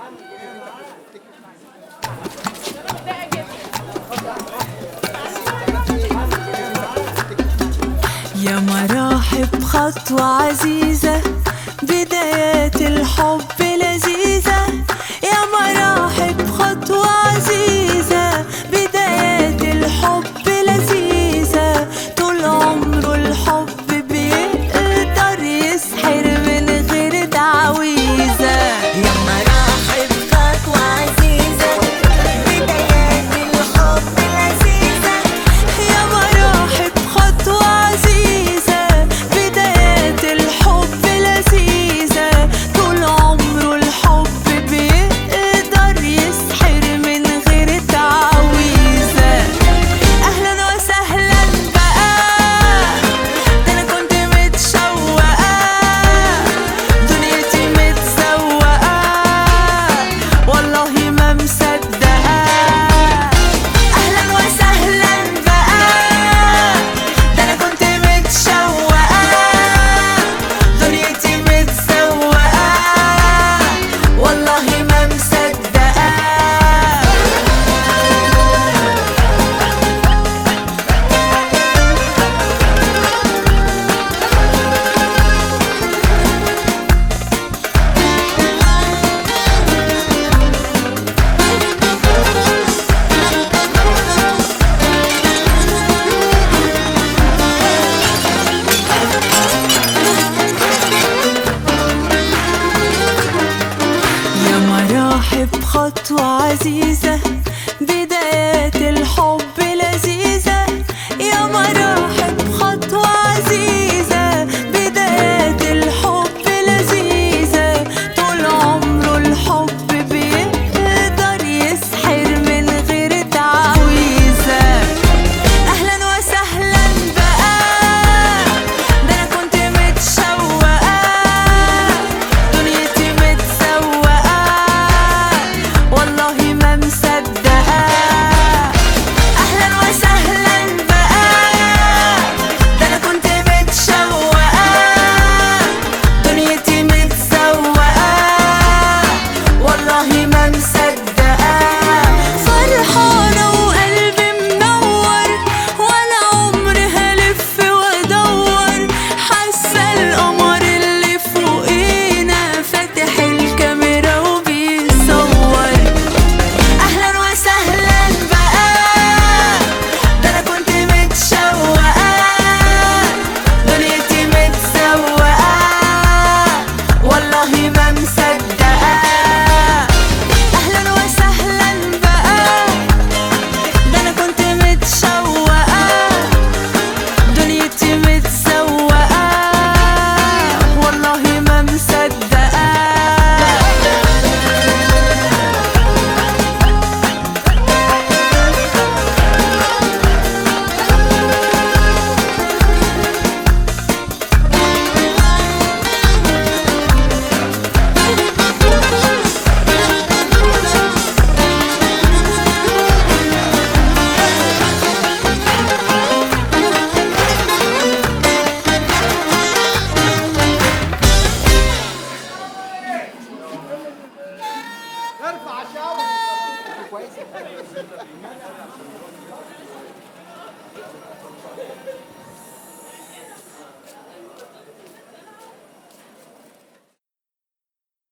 يا مراحب خطوة عزيزة، بدايات الحب لذيذة. يا مراحب خطوة عزيزة، بدايات الحب لذيذة. طول عمره الحب بيقدر يسحر من غير تعويذة. يا مراحب خطوة عزيزة، بدايات الحب لذيذة. يا مراحب خطوة عزيزة، بدايات الحب لذيذة. طول عمره الحب بيقدر يسحر من غير تعويذة. أهلا وسهلا بقى، ده أنا كنت متشوقة، دنيتي متسوقة، والله ما مصدقة. أهلا وسهلا بقى، ده أنا كنت متشوقة، دنيتي متسوقة، والله ما مصدقة. يا مراحب خطوة عزيزة،